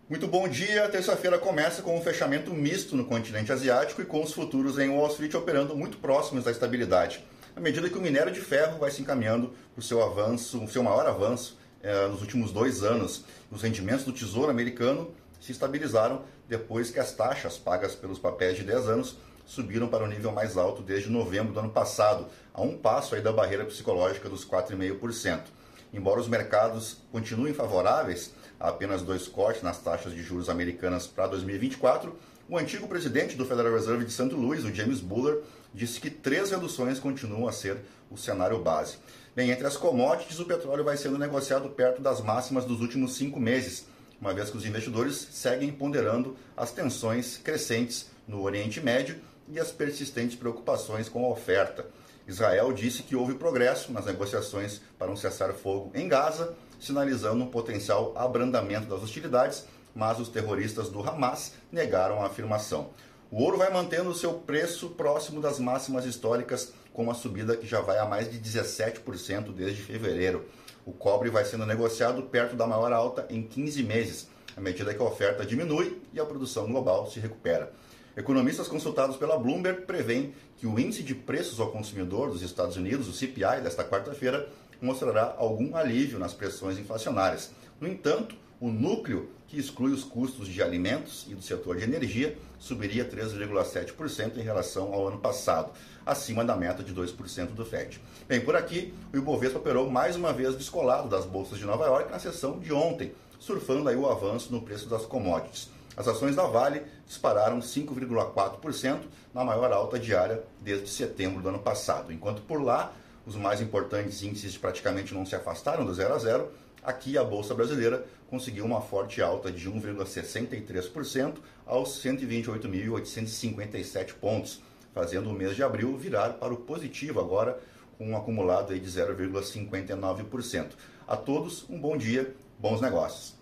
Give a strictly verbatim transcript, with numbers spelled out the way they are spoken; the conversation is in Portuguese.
Muito bom dia. Terça-feira começa com um fechamento misto no continente asiático e com os futuros em Wall Street operando muito próximos da estabilidade, à medida que o minério de ferro vai se encaminhando para o seu avanço, o seu maior avanço eh, nos últimos dois anos. Os rendimentos do Tesouro americano se estabilizaram depois que as taxas pagas pelos papéis de dez anos subiram para o nível mais alto desde novembro do ano passado, a um passo aí da barreira psicológica dos quatro vírgula cinco por cento. Embora os mercados continuem favoráveis a apenas dois cortes nas taxas de juros americanas para dois mil e vinte e quatro, o antigo presidente do Federal Reserve de Santo Louis, o James Bullard, disse que três reduções continuam a ser o cenário base. Bem, entre as commodities, o petróleo vai sendo negociado perto das máximas dos últimos cinco meses, uma vez que os investidores seguem ponderando as tensões crescentes no Oriente Médio e as persistentes preocupações com a oferta. Israel disse que houve progresso nas negociações para um cessar-fogo em Gaza, sinalizando um potencial abrandamento das hostilidades, mas os terroristas do Hamas negaram a afirmação. O ouro vai mantendo o seu preço próximo das máximas históricas, com uma subida que já vai a mais de dezessete por cento desde fevereiro. O cobre vai sendo negociado perto da maior alta em quinze meses, à medida que a oferta diminui e a produção global se recupera. Economistas consultados pela Bloomberg prevêem que o índice de preços ao consumidor dos Estados Unidos, o C P I, desta quarta-feira, mostrará algum alívio nas pressões inflacionárias. No entanto, o núcleo, que exclui os custos de alimentos e do setor de energia, subiria três vírgula sete por cento em relação ao ano passado, acima da meta de dois por cento do Fed. Bem, por aqui, o Ibovespa operou mais uma vez descolado das bolsas de Nova York na sessão de ontem, surfando aí o avanço no preço das commodities. As ações da Vale dispararam cinco vírgula quatro por cento na maior alta diária desde setembro do ano passado. Enquanto por lá, os mais importantes índices praticamente não se afastaram do zero a zero, aqui a Bolsa Brasileira conseguiu uma forte alta de um vírgula sessenta e três por cento aos cento e vinte e oito mil oitocentos e cinquenta e sete pontos, fazendo o mês de abril virar para o positivo agora, com um acumulado aí de zero vírgula cinquenta e nove por cento. A todos, um bom dia, bons negócios.